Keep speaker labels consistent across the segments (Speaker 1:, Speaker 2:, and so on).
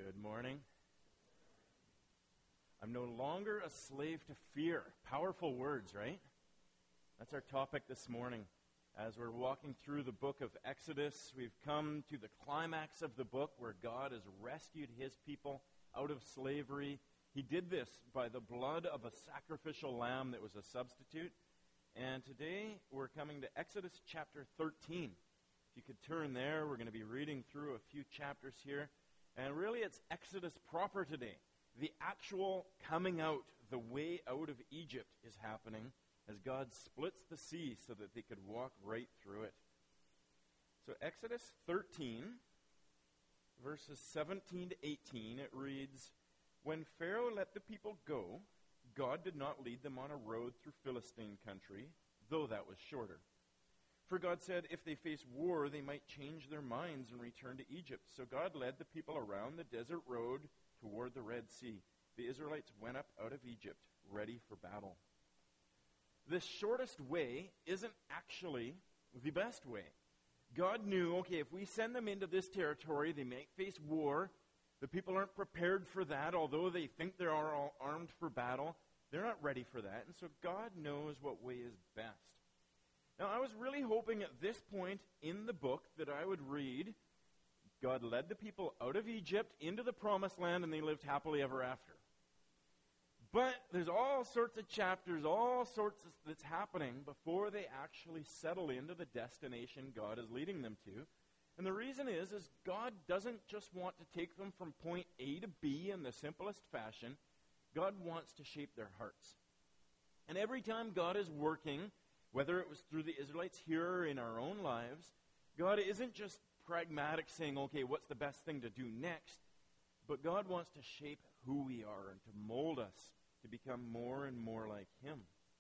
Speaker 1: Good morning. I'm no longer a slave to fear. Powerful words, right? That's our topic this morning. As we're walking through the book of Exodus, we've come to the climax of the book where God has rescued his people out of slavery. He did this by the blood of a sacrificial lamb that was a substitute. And today we're coming to Exodus chapter 13. If you could turn there, we're going to be reading through a few chapters here. And really it's Exodus proper today. The actual coming out, the way out of Egypt is happening as God splits the sea so that they could walk right through it. So Exodus 13, verses 17 to 18, it reads, "When Pharaoh let the people go, God did not lead them on a road through Philistine country, though that was shorter. For God said if they face war, they might change their minds and return to Egypt. So God led the people around the desert road toward the Red Sea. The Israelites went up out of Egypt, ready for battle." The shortest way isn't actually the best way. God knew, okay, if we send them into this territory, they might face war. The people aren't prepared for that, although they think they are all armed for battle. They're not ready for that, and so God knows what way is best. Now, I was really hoping at this point in the book that I would read, God led the people out of Egypt into the promised land, and they lived happily ever after. But there's all sorts of chapters, all sorts of that's happening before they actually settle into the destination God is leading them to. And the reason is God doesn't just want to take them from point A to B in the simplest fashion. God wants to shape their hearts. And every time God is working, whether it was through the Israelites here or in our own lives, God isn't just pragmatic saying, okay, what's the best thing to do next? But God wants to shape who we are and to mold us to become more and more like him.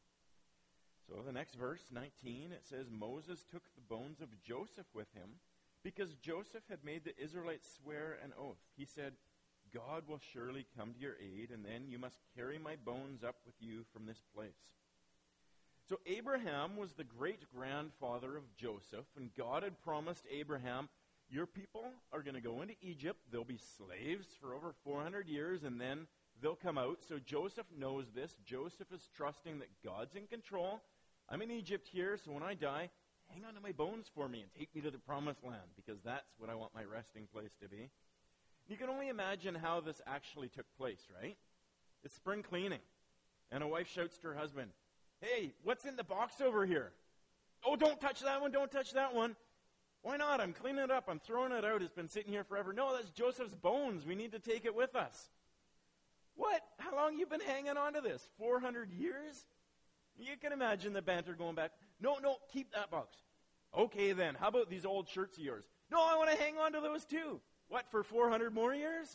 Speaker 1: So the next verse, 19, it says, "Moses took the bones of Joseph with him because Joseph had made the Israelites swear an oath. He said, 'God will surely come to your aid, and then you must carry my bones up with you from this place.'" So Abraham was the great-grandfather of Joseph, and God had promised Abraham, your people are going to go into Egypt, they'll be slaves for over 400 years, and then they'll come out. So Joseph knows this. Joseph is trusting that God's in control. I'm in Egypt here, so when I die, hang on to my bones for me and take me to the promised land, because that's what I want my resting place to be. You can only imagine how this actually took place, right? It's spring cleaning, and a wife shouts to her husband, "Hey, what's in the box over here?" "Oh, don't touch that one, don't touch that one." "Why not? I'm cleaning it up, I'm throwing it out, it's been sitting here forever." "No, that's Joseph's bones, we need to take it with us." "What? How long you been hanging on to this? 400 years? You can imagine the banter going back. No, keep that box." "Okay then, how about these old shirts of yours?" "No, I want to hang on to those too." "What, for 400 more years?"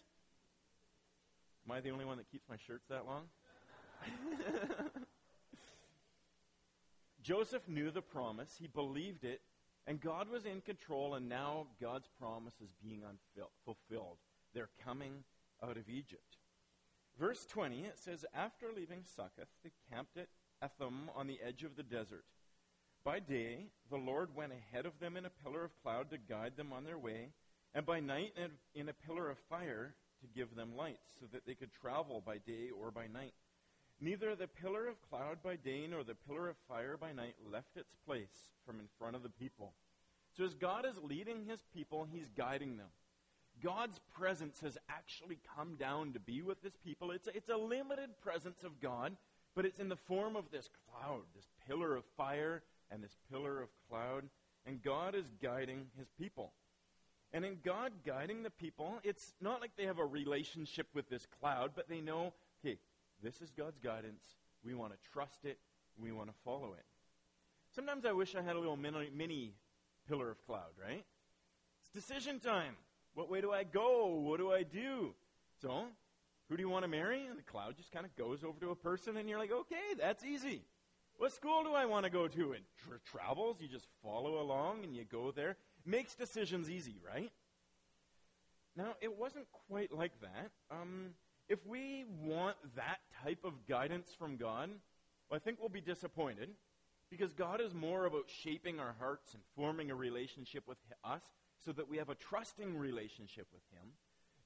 Speaker 1: Am I the only one that keeps my shirts that long? Joseph knew the promise, he believed it, and God was in control, and now God's promise is being fulfilled. They're coming out of Egypt. Verse 20, it says, "After leaving Succoth, they camped at Etham on the edge of the desert. By day, the Lord went ahead of them in a pillar of cloud to guide them on their way, and by night in a pillar of fire to give them light, so that they could travel by day or by night. Neither the pillar of cloud by day nor the pillar of fire by night left its place from in front of the people." So as God is leading his people, he's guiding them. God's presence has actually come down to be with his people. It's a limited presence of God, but it's in the form of this cloud, this pillar of fire and this pillar of cloud, and God is guiding his people. And in God guiding the people, it's not like they have a relationship with this cloud, but they know, okay, this is God's guidance. We want to trust it. We want to follow it. Sometimes I wish I had a little mini pillar of cloud, right? It's decision time. What way do I go? What do I do? So, who do you want to marry? And the cloud just kind of goes over to a person, and you're like, okay, that's easy. What school do I want to go to? It travels. You just follow along, and you go there. Makes decisions easy, right? Now, it wasn't quite like that. If we want that type of guidance from God, well, I think we'll be disappointed, because God is more about shaping our hearts and forming a relationship with us so that we have a trusting relationship with him.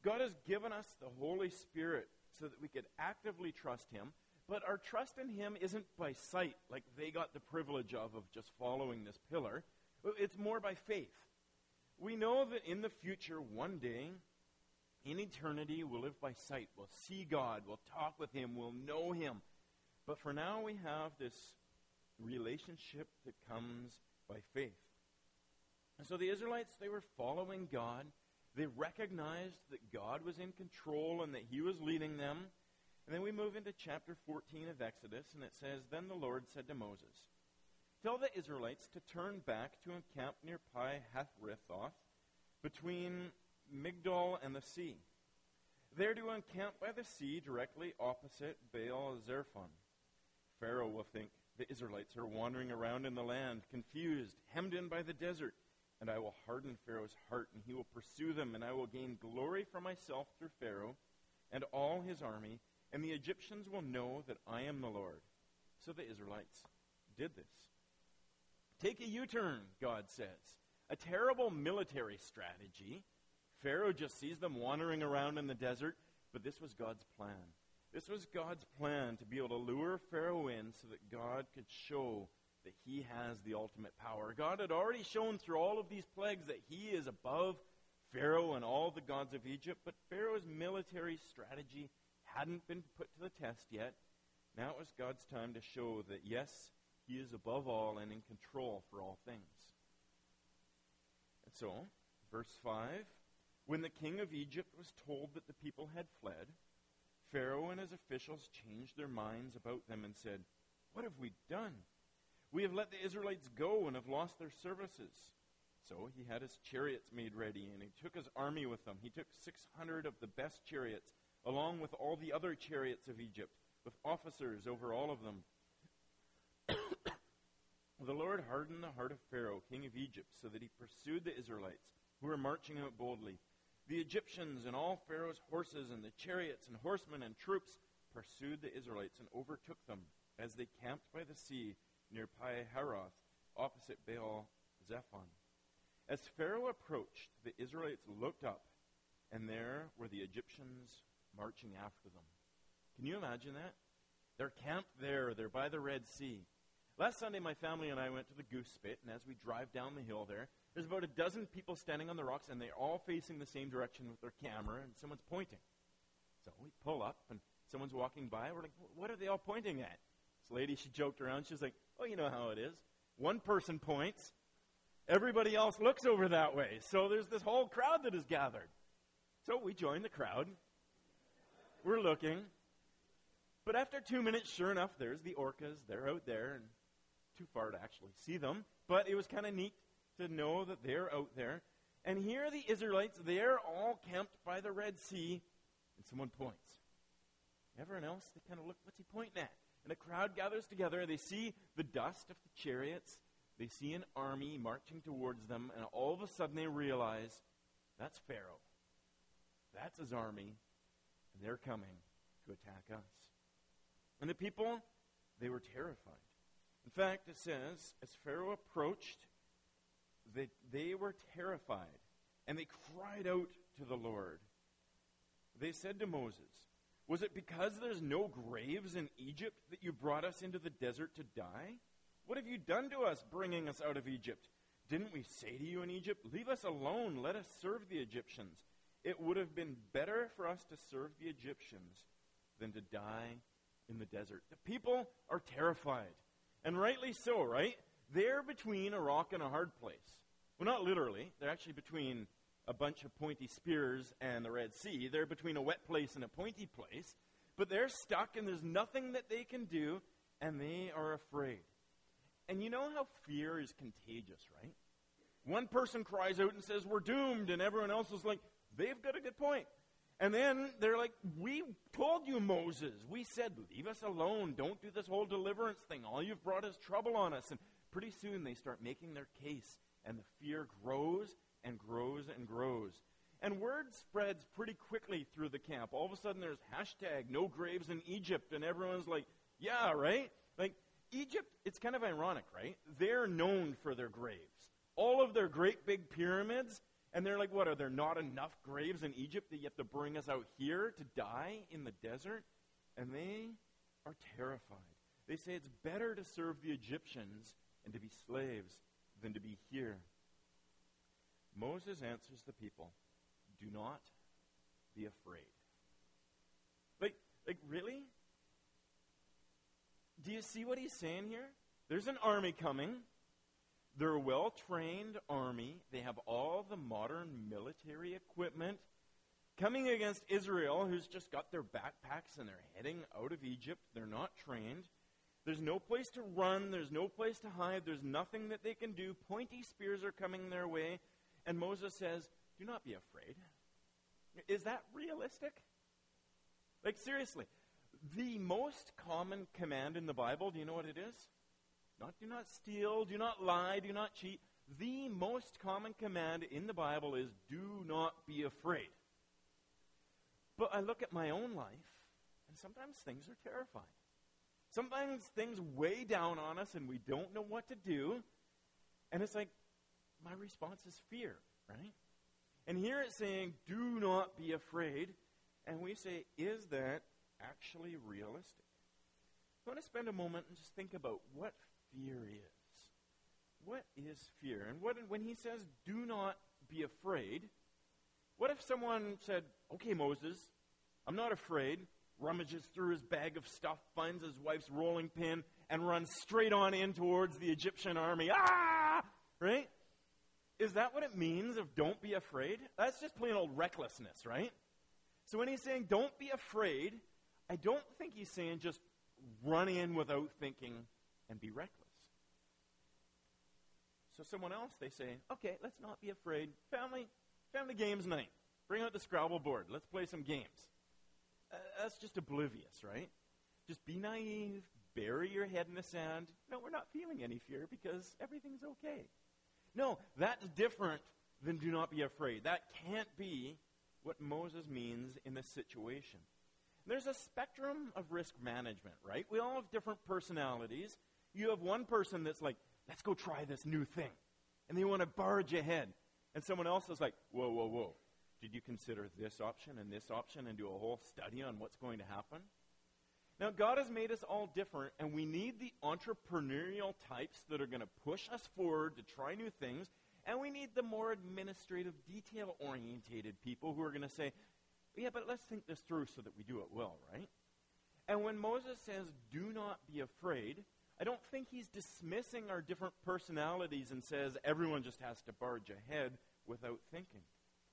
Speaker 1: God has given us the Holy Spirit so that we could actively trust him, but our trust in him isn't by sight, like they got the privilege of just following this pillar. It's more by faith. We know that in the future, one day, in eternity, we'll live by sight. We'll see God. We'll talk with him. We'll know him. But for now, we have this relationship that comes by faith. And so the Israelites, they were following God. They recognized that God was in control and that he was leading them. And then we move into chapter 14 of Exodus, and it says, "Then the Lord said to Moses, 'Tell the Israelites to turn back to encamp near Pi-hathrithoth, between Migdol and the sea. They're to encamp by the sea directly opposite Baal-Zephon. Pharaoh will think the Israelites are wandering around in the land, confused, hemmed in by the desert. And I will harden Pharaoh's heart, and he will pursue them, and I will gain glory for myself through Pharaoh and all his army, and the Egyptians will know that I am the Lord.' So the Israelites did this." Take a U-turn, God says. A terrible military strategy. Pharaoh just sees them wandering around in the desert, but this was God's plan. This was God's plan to be able to lure Pharaoh in so that God could show that he has the ultimate power. God had already shown through all of these plagues that he is above Pharaoh and all the gods of Egypt, but Pharaoh's military strategy hadn't been put to the test yet. Now it was God's time to show that, yes, he is above all and in control for all things. And so, verse 5, "When the king of Egypt was told that the people had fled, Pharaoh and his officials changed their minds about them and said, 'What have we done? We have let the Israelites go and have lost their services.' So he had his chariots made ready, and he took his army with him. He took 600 of the best chariots, along with all the other chariots of Egypt, with officers over all of them. The Lord hardened the heart of Pharaoh, king of Egypt, so that he pursued the Israelites, who were marching out boldly. The Egyptians and all Pharaoh's horses and the chariots and horsemen and troops pursued the Israelites and overtook them as they camped by the sea near Pi-hahiroth, opposite Baal-Zephon. As Pharaoh approached, the Israelites looked up, and there were the Egyptians marching after them." Can you imagine that? They're camped there. They're by the Red Sea. Last Sunday, my family and I went to the Goose Spit, and as we drive down the hill there's about a dozen people standing on the rocks, and they're all facing the same direction with their camera, and someone's pointing. So we pull up, and someone's walking by. We're like, "What are they all pointing at?" This lady, she joked around. She's like, "Oh, you know how it is. One person points. Everybody else looks over that way. So there's this whole crowd that is gathered." So we join the crowd. We're looking. But after 2 minutes, sure enough, there's the orcas. They're out there, and too far to actually see them. But it was kind of neat to know that they're out there. And here are the Israelites. They're all camped by the Red Sea, and someone points. Everyone else, they kind of look, what's he pointing at? And a crowd gathers together. They see the dust of the chariots. They see an army marching towards them, and all of a sudden they realize, that's Pharaoh. That's his army, and they're coming to attack us. And the people, they were terrified. In fact, it says, as Pharaoh approached, they were terrified, and they cried out to the Lord. They said to Moses, "Was it because there's no graves in Egypt that you brought us into the desert to die? What have you done to us, bringing us out of Egypt? Didn't we say to you in Egypt, 'Leave us alone, let us serve the Egyptians'? It would have been better for us to serve the Egyptians than to die in the desert." The people are terrified, and rightly so, right? They're between a rock and a hard place. Well, not literally. They're actually between a bunch of pointy spears and the Red Sea. They're between a wet place and a pointy place. But they're stuck, and there's nothing that they can do, and they are afraid. And you know how fear is contagious, right? One person cries out and says, "We're doomed," and everyone else is like, they've got a good point. And then they're like, "We told you, Moses. We said, leave us alone. Don't do this whole deliverance thing. All you've brought is trouble on us." And pretty soon they start making their case, and the fear grows and grows and grows. And word spreads pretty quickly through the camp. All of a sudden there's hashtag no graves in Egypt, and everyone's like, yeah, right? Like, Egypt, it's kind of ironic, right? They're known for their graves. All of their great big pyramids, And they're like, what, are there not enough graves in Egypt that you have to bring us out here to die in the desert? And they are terrified. They say it's better to serve the Egyptians and to be slaves than to be here. Moses answers the people, do not be afraid. Like really? Do you see what he's saying here? There's an army coming. They're a well-trained army. They have all the modern military equipment coming against Israel, who's just got their backpacks and they're heading out of Egypt. They're not trained. There's no place to run. There's no place to hide. There's nothing that they can do. Pointy spears are coming their way. And Moses says, do not be afraid. Is that realistic? Like, seriously, the most common command in the Bible, do you know what it is? Do not steal, do not lie, do not cheat. The most common command in the Bible is do not be afraid. But I look at my own life, and sometimes things are terrifying. Sometimes things weigh down on us, and we don't know what to do. And it's like, my response is fear, right? And here it's saying, do not be afraid. And we say, is that actually realistic? I want to spend a moment and just think about what fear is. What is fear? And when he says, do not be afraid, what if someone said, okay, Moses, I'm not afraid, rummages through his bag of stuff, finds his wife's rolling pin, and runs straight on in towards the Egyptian army. Ah! Right? Is that what it means of don't be afraid? That's just plain old recklessness, right? So when he's saying don't be afraid, I don't think he's saying just run in without thinking and be reckless. So someone else, they say, okay, let's not be afraid. Family games night. Bring out the Scrabble board. Let's play some games. That's just oblivious, right? Just be naive, bury your head in the sand. No, we're not feeling any fear because everything's okay. No, that's different than do not be afraid. That can't be what Moses means in this situation. There's a spectrum of risk management, right? We all have different personalities. You have one person that's like, let's go try this new thing. And they want to barge ahead. And someone else is like, whoa. Did you consider this option and do a whole study on what's going to happen? Now, God has made us all different, and we need the entrepreneurial types that are going to push us forward to try new things, and we need the more administrative, detail-orientated people who are going to say, yeah, but let's think this through so that we do it well, right? And when Moses says, do not be afraid, I don't think he's dismissing our different personalities and says everyone just has to barge ahead without thinking.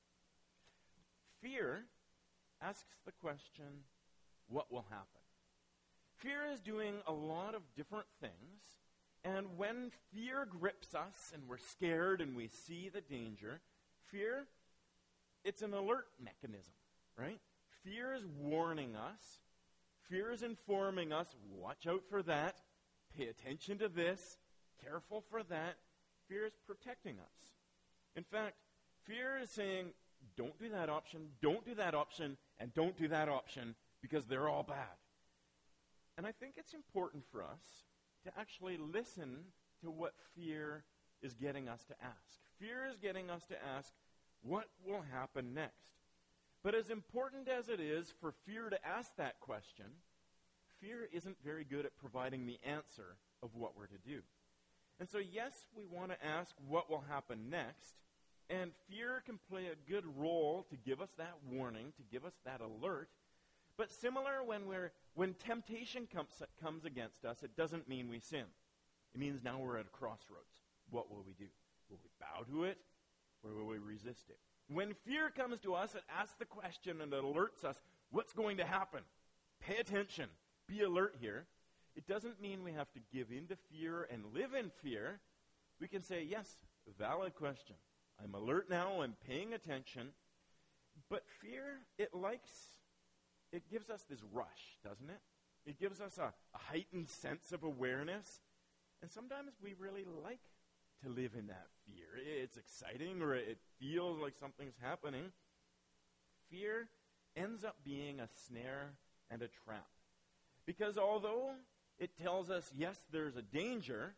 Speaker 1: Fear asks the question, what will happen? Fear is doing a lot of different things, and when fear grips us and we're scared and we see the danger, fear, it's an alert mechanism, right? Fear is warning us. Fear is informing us, watch out for that, pay attention to this, careful for that. Fear is protecting us. In fact, fear is saying, don't do that option, and don't do that option because they're all bad. And I think it's important for us to actually listen to what fear is getting us to ask. Fear is getting us to ask, what will happen next? But as important as it is for fear to ask that question, fear isn't very good at providing the answer of what we're to do. And so, yes, we want to ask what will happen next, and fear can play a good role to give us that warning, to give us that alert. But similar when temptation comes against us, it doesn't mean we sin. It means now we're at a crossroads. What will we do? Will we bow to it, or will we resist it? When fear comes to us, it asks the question and it alerts us, what's going to happen? Pay attention. Be alert here. It doesn't mean we have to give in to fear and live in fear. We can say, yes, valid question. I'm alert now. I'm paying attention. But fear, it gives us this rush, doesn't it? It gives us a heightened sense of awareness. And sometimes we really like to live in that fear. It's exciting, or it feels like something's happening. Fear ends up being a snare and a trap. Because although it tells us, yes, there's a danger,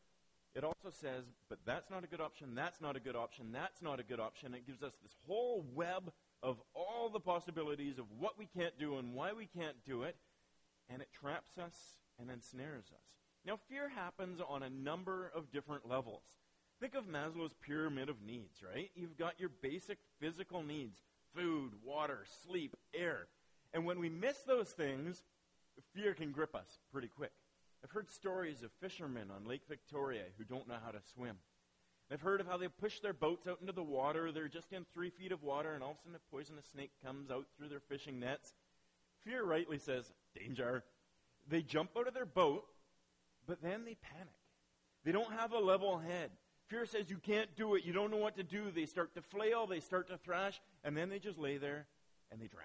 Speaker 1: it also says, but that's not a good option, that's not a good option, that's not a good option. It gives us this whole web of all the possibilities of what we can't do and why we can't do it, and it traps us and ensnares us. Now, fear happens on a number of different levels. Think of Maslow's pyramid of needs, right? You've got your basic physical needs: food, water, sleep, air. And when we miss those things, fear can grip us pretty quick. I've heard stories of fishermen on Lake Victoria who don't know how to swim. I've heard of how they push their boats out into the water. They're just in 3 feet of water, and all of a sudden a poisonous snake comes out through their fishing nets. Fear rightly says, danger. They jump out of their boat, but then they panic. They don't have a level head. Fear says, you can't do it. You don't know what to do. They start to flail. They start to thrash, and then they just lay there and they drown.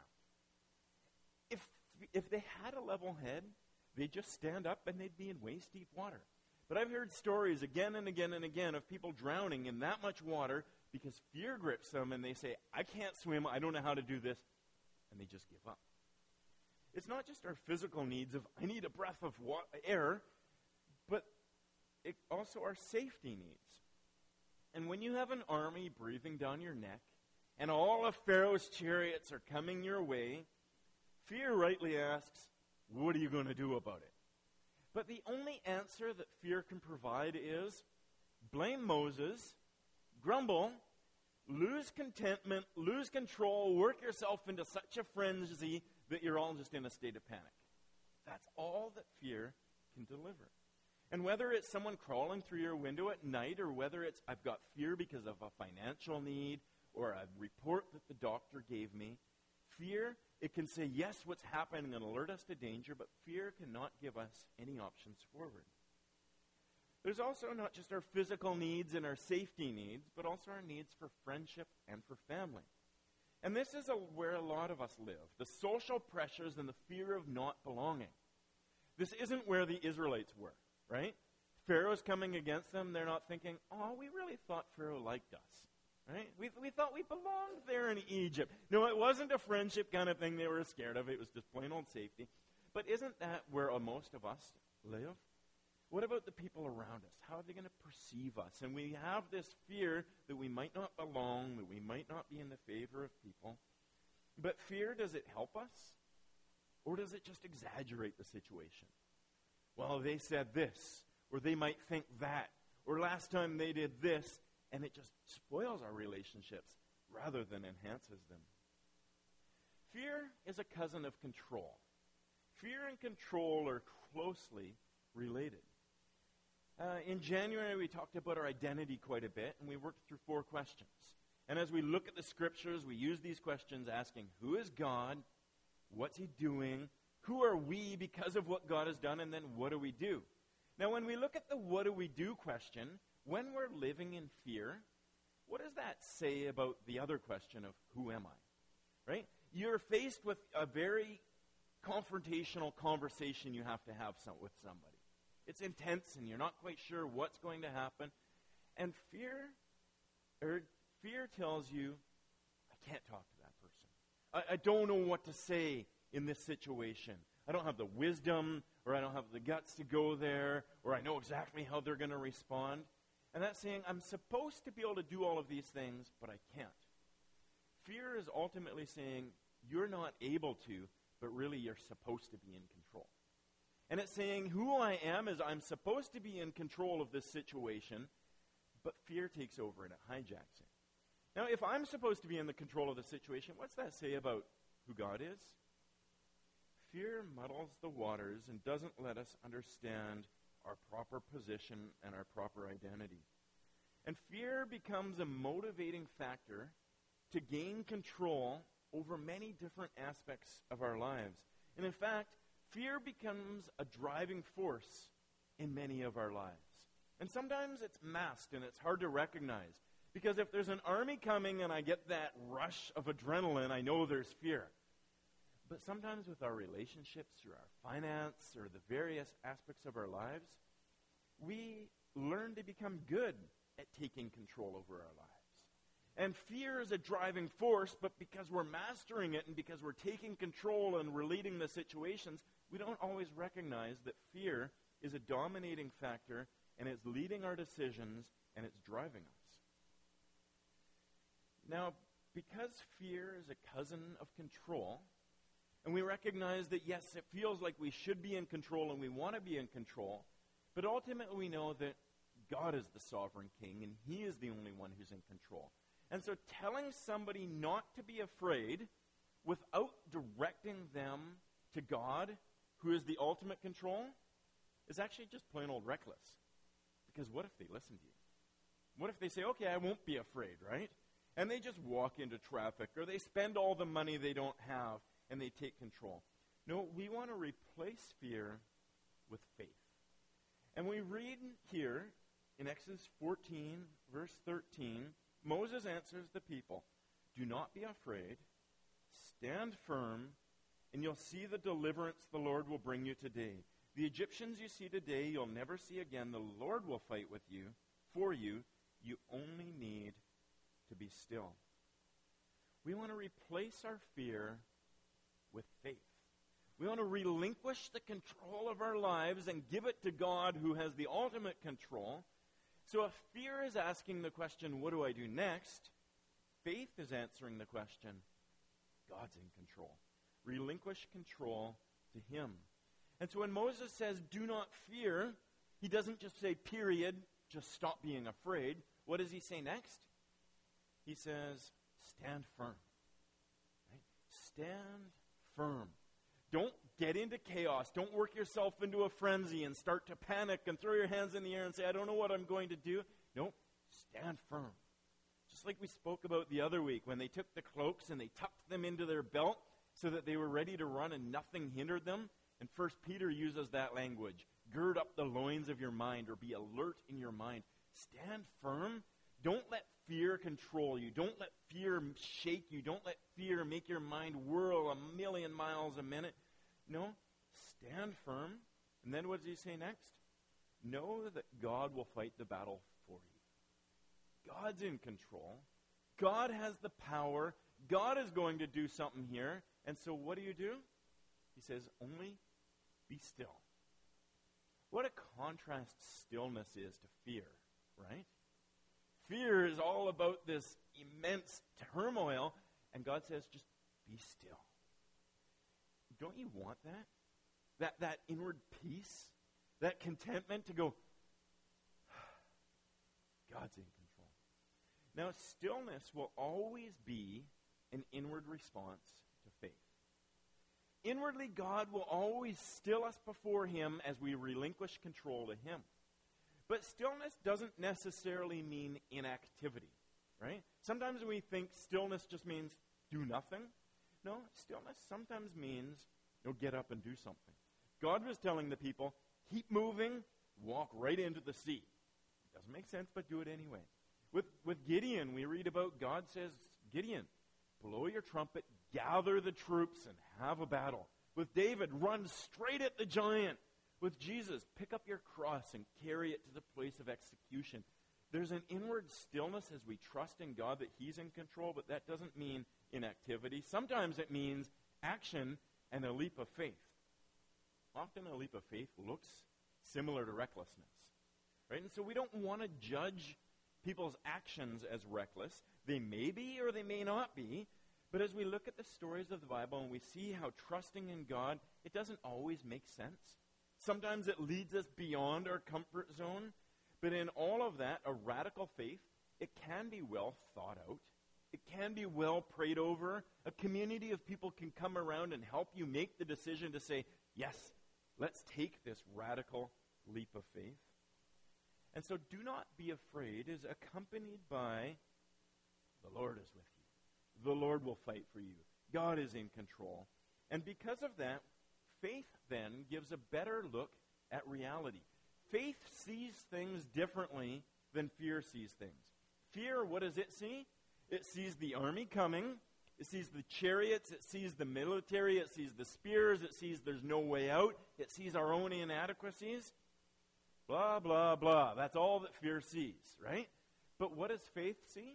Speaker 1: If they had a level head, they'd just stand up and they'd be in waist-deep water. But I've heard stories again and again and again of people drowning in that much water because fear grips them and they say, I can't swim, I don't know how to do this, and they just give up. It's not just our physical needs of, I need a breath of air, but also our safety needs. And when you have an army breathing down your neck and all of Pharaoh's chariots are coming your way, fear rightly asks, what are you going to do about it? But the only answer that fear can provide is blame Moses, grumble, lose contentment, lose control, work yourself into such a frenzy that you're all just in a state of panic. That's all that fear can deliver. And whether it's someone crawling through your window at night, or whether it's I've got fear because of a financial need or a report that the doctor gave me, fear, it can say, yes, what's happening, and alert us to danger, but fear cannot give us any options forward. There's also not just our physical needs and our safety needs, but also our needs for friendship and for family. And this is where a lot of us live, the social pressures and the fear of not belonging. This isn't where the Israelites were, right? Pharaoh's coming against them. They're not thinking, oh, we really thought Pharaoh liked us. Right? We thought we belonged there in Egypt. No, it wasn't a friendship kind of thing they were scared of. It was just plain old safety. But isn't that where most of us live? What about the people around us? How are they going to perceive us? And we have this fear that we might not belong, that we might not be in the favor of people. But fear, does it help us? Or does it just exaggerate the situation? Well, they said this, or they might think that, or last time they did this, and it just spoils our relationships rather than enhances them. Fear is a cousin of control. Fear and control are closely related. In January, we talked about our identity quite a bit, and we worked through 4 questions. And as we look at the scriptures, we use these questions asking, who is God? What's he doing? Who are we because of what God has done? And then what do we do? Now, when we look at the what do we do question, when we're living in fear, what does that say about the other question of who am I? Right? You're faced with a very confrontational conversation you have to have with somebody. It's intense and you're not quite sure what's going to happen. And fear tells you, I can't talk to that person. I don't know what to say in this situation. I don't have the wisdom, or I don't have the guts to go there, or I know exactly how they're going to respond. And that's saying, I'm supposed to be able to do all of these things, but I can't. Fear is ultimately saying, you're not able to, but really you're supposed to be in control. And it's saying, who I am is I'm supposed to be in control of this situation, but fear takes over and it hijacks it. Now, if I'm supposed to be in the control of the situation, what's that say about who God is? Fear muddles the waters and doesn't let us understand our proper position and our proper identity. And fear becomes a motivating factor to gain control over many different aspects of our lives. And in fact, fear becomes a driving force in many of our lives. And sometimes it's masked and it's hard to recognize. Because if there's an army coming and I get that rush of adrenaline, I know there's fear. But sometimes with our relationships, or our finance, or the various aspects of our lives, we learn to become good at taking control over our lives. And fear is a driving force, but because we're mastering it and because we're taking control and relating the situations, we don't always recognize that fear is a dominating factor and it's leading our decisions, and it's driving us. Now, because fear is a cousin of control, and we recognize that, yes, it feels like we should be in control and we want to be in control, but ultimately we know that God is the sovereign king, and he is the only one who's in control. And so telling somebody not to be afraid without directing them to God, who is the ultimate control, is actually just plain old reckless. Because what if they listen to you? What if they say, okay, I won't be afraid, right? And they just walk into traffic, or they spend all the money they don't have, and they take control. No, we want to replace fear with faith. And we read here in Exodus 14, verse 13, Moses answers the people, "Do not be afraid, stand firm, and you'll see the deliverance the Lord will bring you today. The Egyptians you see today, you'll never see again. The Lord will fight with you, for you. You only need to be still." We want to replace our fear with faith. We want to relinquish the control of our lives and give it to God, who has the ultimate control. So if fear is asking the question, what do I do next? Faith is answering the question, God's in control. Relinquish control to him. And so when Moses says, do not fear, he doesn't just say, period, just stop being afraid. What does he say next? He says, stand firm. Right? Stand firm. Don't get into chaos. Don't work yourself into a frenzy and start to panic and throw your hands in the air and say, I don't know what I'm going to do. No, stand firm. Just like we spoke about the other week when they took the cloaks and they tucked them into their belt so that they were ready to run and nothing hindered them. And 1 Peter uses that language. Gird up the loins of your mind, or be alert in your mind. Stand firm. Don't let fear control you. Don't let fear shake you. Don't let fear make your mind whirl a million miles a minute. No, stand firm. And then what does he say next? Know that God will fight the battle for you. God's in control. God has the power. God is going to do something here. And so what do? He says, only be still. What a contrast stillness is to fear, right? Fear is all about this immense turmoil, and God says, just be still. Don't you want that? That inward peace? That contentment to go, God's in control. Now, stillness will always be an inward response to faith. Inwardly, God will always still us before him as we relinquish control to him. But stillness doesn't necessarily mean inactivity, right? Sometimes we think stillness just means do nothing. No, stillness sometimes means get up and do something. God was telling the people, keep moving, walk right into the sea. It doesn't make sense, but do it anyway. With Gideon, we read about God says, Gideon, blow your trumpet, gather the troops, and have a battle. With David, run straight at the giant. With Jesus, pick up your cross and carry it to the place of execution. There's an inward stillness as we trust in God that he's in control, but that doesn't mean inactivity. Sometimes it means action and a leap of faith. Often a leap of faith looks similar to recklessness, right? And so we don't want to judge people's actions as reckless. They may be or they may not be, but as we look at the stories of the Bible and we see how trusting in God, it doesn't always make sense. Sometimes it leads us beyond our comfort zone. But in all of that, a radical faith, it can be well thought out. It can be well prayed over. A community of people can come around and help you make the decision to say, yes, let's take this radical leap of faith. And so do not be afraid is accompanied by the Lord is with you. The Lord will fight for you. God is in control. And because of that, faith then gives a better look at reality. Faith sees things differently than fear sees things. Fear, what does it see? It sees the army coming. It sees the chariots. It sees the military. It sees the spears. It sees there's no way out. It sees our own inadequacies. Blah, blah, blah. That's all that fear sees, right? But what does faith see?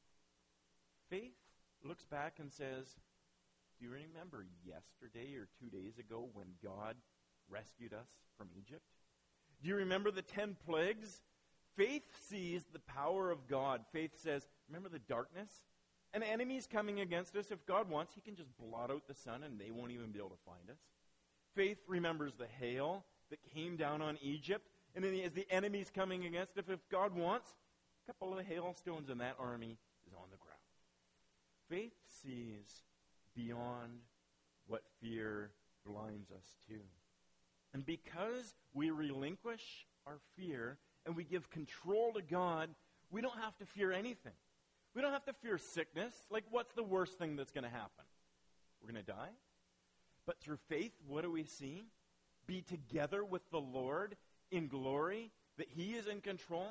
Speaker 1: Faith looks back and says, do you remember yesterday or 2 days ago when God rescued us from Egypt? Do you remember the 10 plagues? Faith sees the power of God. Faith says, remember the darkness? An enemy's coming against us. If God wants, he can just blot out the sun and they won't even be able to find us. Faith remembers the hail that came down on Egypt. And then as the enemy's coming against us, if God wants, a couple of hailstones and that army is on the ground. Faith sees beyond what fear blinds us to. And because we relinquish our fear and we give control to God, we don't have to fear anything. We don't have to fear sickness. Like, what's the worst thing that's going to happen? We're going to die? But through faith, what do we see? Be together with the Lord in glory, that he is in control.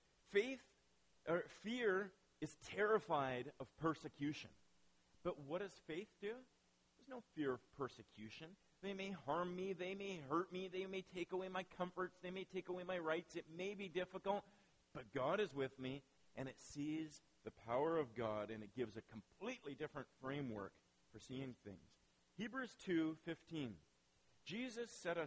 Speaker 1: Fear is terrified of persecution. But what does faith do? There's no fear of persecution. They may harm me, they may hurt me, they may take away my comforts, they may take away my rights. It may be difficult, but God is with me, and it sees the power of God, and it gives a completely different framework for seeing things. Hebrews 2:15. Jesus set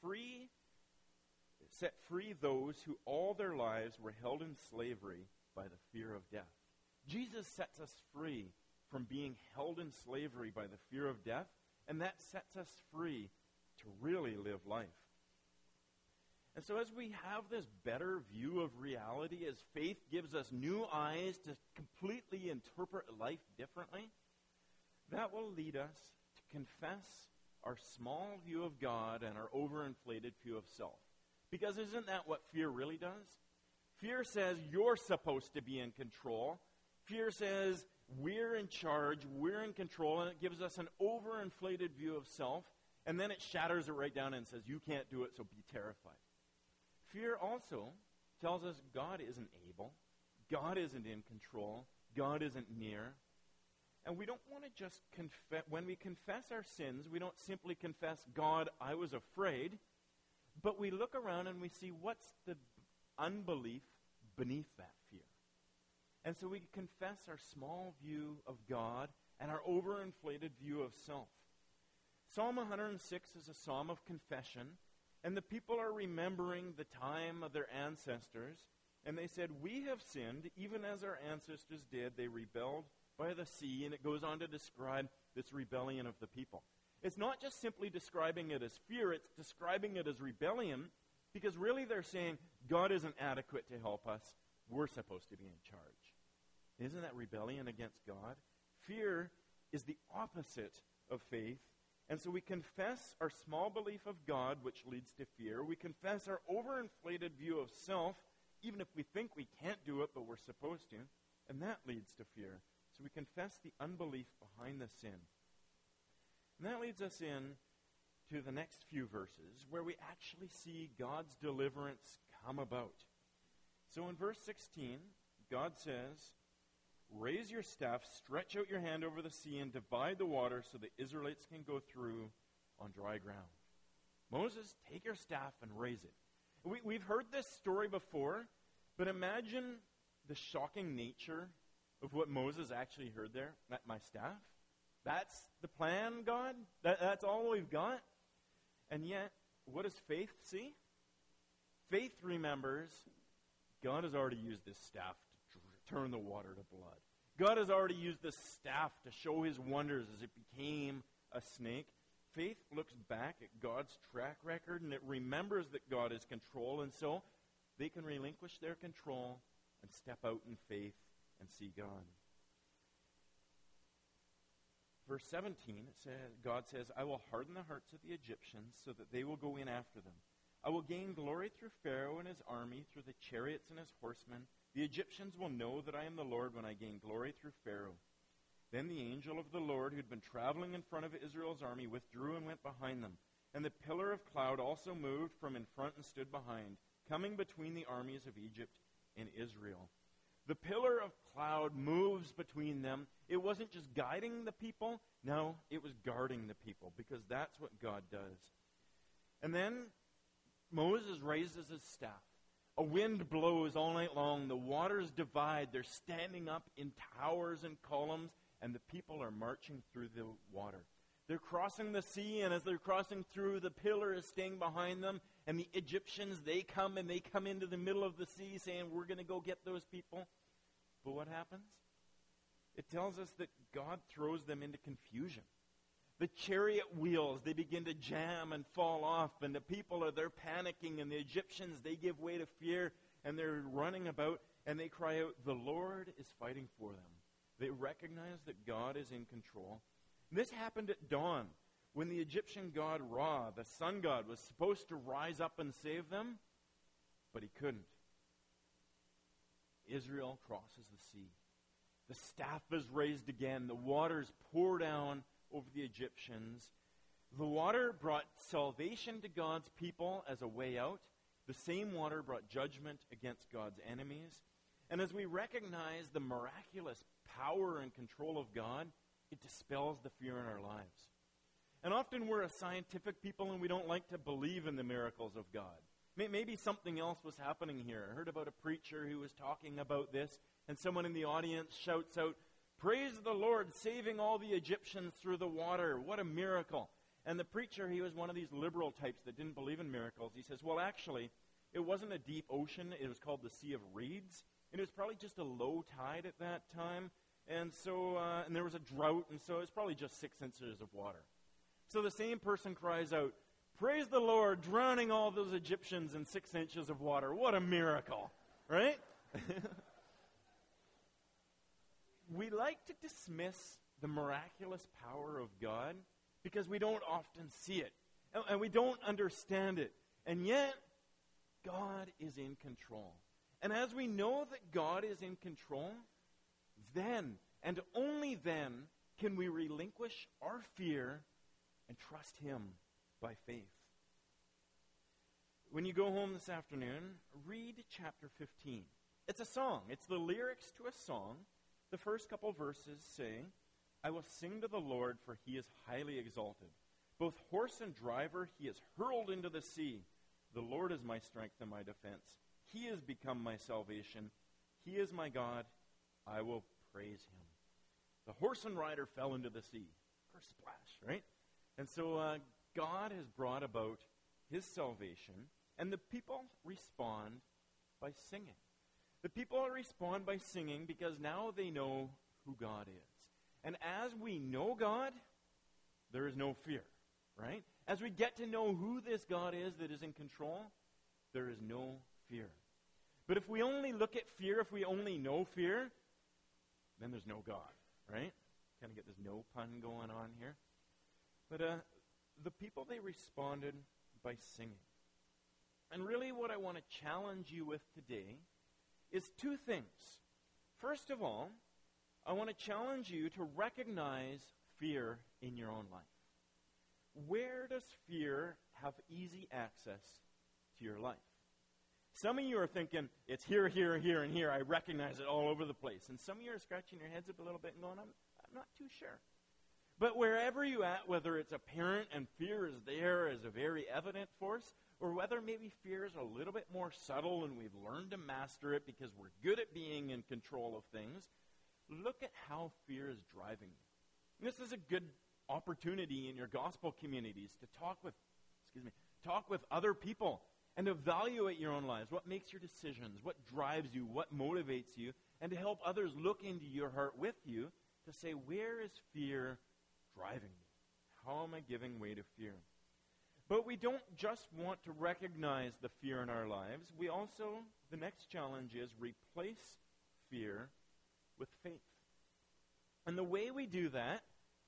Speaker 1: free those who all their lives were held in slavery by the fear of death. Jesus sets us free from being held in slavery by the fear of death, and that sets us free to really live life. And so as we have this better view of reality, as faith gives us new eyes to completely interpret life differently, that will lead us to confess our small view of God and our overinflated view of self. Because isn't that what fear really does? Fear says you're supposed to be in control. Fear says we're in charge, we're in control, and it gives us an overinflated view of self, and then it shatters it right down and says you can't do it, so be terrified. Fear also tells us God isn't able, God isn't in control, God isn't near. And we don't want to just confess. When we confess our sins, we don't simply confess, God, I was afraid, but we look around and we see what's the unbelief beneath that fear. And so we confess our small view of God and our overinflated view of self. Psalm 106 is a psalm of confession, and the people are remembering the time of their ancestors, and they said, we have sinned, even as our ancestors did. They rebelled by the sea, and it goes on to describe this rebellion of the people. It's not just simply describing it as fear, it's describing it as rebellion, because really they're saying, God isn't adequate to help us, we're supposed to be in charge. Isn't that rebellion against God? Fear is the opposite of faith, and so we confess our small belief of God, which leads to fear. We confess our overinflated view of self, even if we think we can't do it, but we're supposed to, and that leads to fear. So we confess the unbelief behind the sin. And that leads us in to the next few verses where we actually see God's deliverance come about. So in verse 16, God says, raise your staff, stretch out your hand over the sea, and divide the water so the Israelites can go through on dry ground. Moses, take your staff and raise it. We've heard this story before, but imagine the shocking nature of what Moses actually heard there. My staff? That's the plan, God? That's all we've got? And yet, what does faith see? Faith remembers God has already used this staff to turn the water to blood. God has already used this staff to show his wonders as it became a snake. Faith looks back at God's track record, and it remembers that God is control, and so they can relinquish their control and step out in faith and see God. Verse 17, God says, I will harden the hearts of the Egyptians so that they will go in after them. I will gain glory through Pharaoh and his army, through the chariots and his horsemen. The Egyptians will know that I am the Lord when I gain glory through Pharaoh. Then the angel of the Lord, who had been traveling in front of Israel's army, withdrew and went behind them. And the pillar of cloud also moved from in front and stood behind, coming between the armies of Egypt and Israel. The pillar of cloud moves between them. It wasn't just guiding the people. No, it was guarding the people, because that's what God does. And then Moses raises his staff. A wind blows all night long. The waters divide. They're standing up in towers and columns, and the people are marching through the water. They're crossing the sea, and as they're crossing through, the pillar is staying behind them, and the Egyptians, they come into the middle of the sea saying, we're going to go get those people. But what happens? It tells us that God throws them into confusion. The chariot wheels, they begin to jam and fall off, and the people they're panicking, and the Egyptians, they give way to fear, and they're running about, and they cry out, the Lord is fighting for them. They recognize that God is in control. And this happened at dawn, when the Egyptian god Ra, the sun god, was supposed to rise up and save them, but he couldn't. Israel crosses the sea. The staff is raised again. The waters pour down over the Egyptians. The water brought salvation to God's people as a way out. The same water brought judgment against God's enemies. And as we recognize the miraculous power and control of God, it dispels the fear in our lives. And often we're a scientific people and we don't like to believe in the miracles of God. Maybe something else was happening here. I heard about a preacher who was talking about this, and someone in the audience shouts out, "Praise the Lord, saving all the Egyptians through the water. What a miracle." And the preacher, he was one of these liberal types that didn't believe in miracles. He says, well, actually, it wasn't a deep ocean. It was called the Sea of Reeds. And it was probably just a low tide at that time. And so, and there was a drought, and so it was probably just 6 inches of water. So the same person cries out, "Praise the Lord, drowning all those Egyptians in 6 inches of water. What a miracle," right? We like to dismiss the miraculous power of God because we don't often see it, and we don't understand it. And yet, God is in control. And as we know that God is in control, then, and only then, can we relinquish our fear and trust Him by faith. When you go home this afternoon, read chapter 15. It's a song. It's the lyrics to a song. The first couple verses say, "I will sing to the Lord, for He is highly exalted. Both horse and driver He is hurled into the sea. The Lord is my strength and my defense. He has become my salvation. He is my God. I will praise Him." The horse and rider fell into the sea. First splash, right? And so God has brought about His salvation, and the people respond by singing. The people respond by singing because now they know who God is. And as we know God, there is no fear, right? As we get to know who this God is that is in control, there is no fear. But if we only look at fear, if we only know fear, then there's no God, right? Kind of get this no pun going on here. But the people, they responded by singing. And really what I want to challenge you with today is two things. First of all, I want to challenge you to recognize fear in your own life. Where does fear have easy access to your life? Some of you are thinking, it's here, here, here, and here. I recognize it all over the place. And some of you are scratching your heads up a little bit and going, I'm not too sure. But wherever you're at, whether it's apparent and fear is there as a very evident force, or whether maybe fear is a little bit more subtle and we've learned to master it because we're good at being in control of things, look at how fear is driving you. And this is a good opportunity in your gospel communities to talk with other people and evaluate your own lives. What makes your decisions? What drives you? What motivates you? And to help others look into your heart with you to say, where is fear driving me? How am I giving way to fear? But we don't just want to recognize the fear in our lives. We also, the next challenge is replace fear with faith. And the way we do that,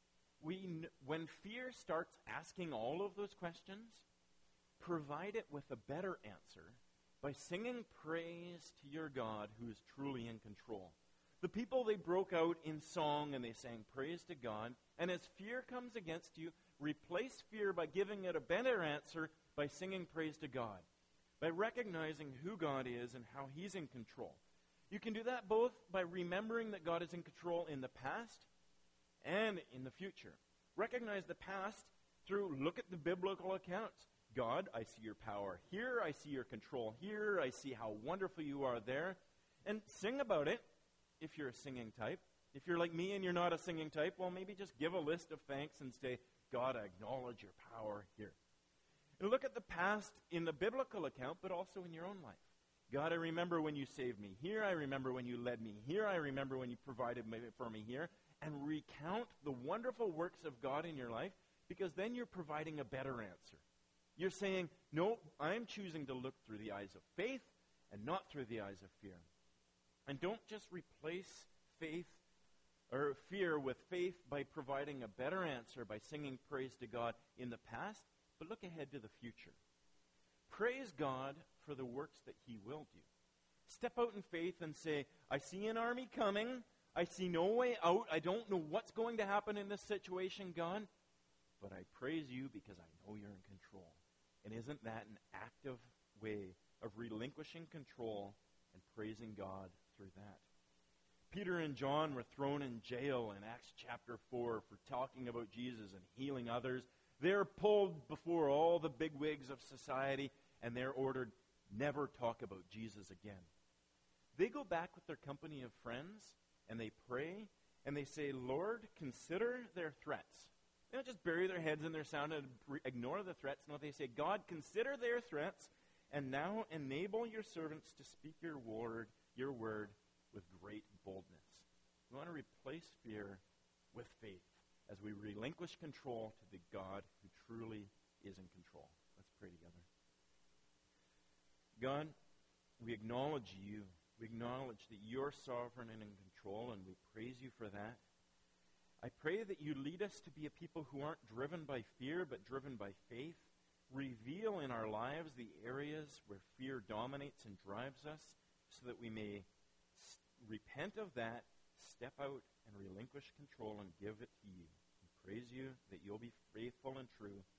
Speaker 1: when fear starts asking all of those questions, provide it with a better answer by singing praise to your God who is truly in control. The people, they broke out in song and they sang praise to God. And as fear comes against you, replace fear by giving it a better answer by singing praise to God, by recognizing who God is and how He's in control. You can do that both by remembering that God is in control in the past and in the future. Recognize the past through look at the biblical accounts. God, I see your power here. I see your control here. I see how wonderful you are there. And sing about it if you're a singing type. If you're like me and you're not a singing type, well, maybe just give a list of thanks and say, God, I acknowledge your power here. And look at the past in the biblical account, but also in your own life. God, I remember when you saved me here. I remember when you led me here. I remember when you provided for me here. And recount the wonderful works of God in your life, because then you're providing a better answer. You're saying, no, I'm choosing to look through the eyes of faith and not through the eyes of fear. And don't just replace faith or fear with faith by providing a better answer by singing praise to God in the past, but look ahead to the future. Praise God for the works that he will do. Step out in faith and say, I see an army coming. I see no way out. I don't know what's going to happen in this situation, God, but I praise you because I know you're in control. And isn't that an active way of relinquishing control and praising God through that? Peter and John were thrown in jail in Acts chapter 4 for talking about Jesus and healing others. They're pulled before all the bigwigs of society, and they're ordered, never talk about Jesus again. They go back with their company of friends, and they pray, and they say, Lord, consider their threats. They don't just bury their heads in their sand and ignore the threats. No, they say, God, consider their threats, and now enable your servants to speak your word with great boldness. We want to replace fear with faith as we relinquish control to the God who truly is in control. Let's pray together. God, we acknowledge you. We acknowledge that you're sovereign and in control, and we praise you for that. I pray that you lead us to be a people who aren't driven by fear, but driven by faith. Reveal in our lives the areas where fear dominates and drives us, so that we may repent of that, step out and relinquish control and give it to you. We praise you that you'll be faithful and true.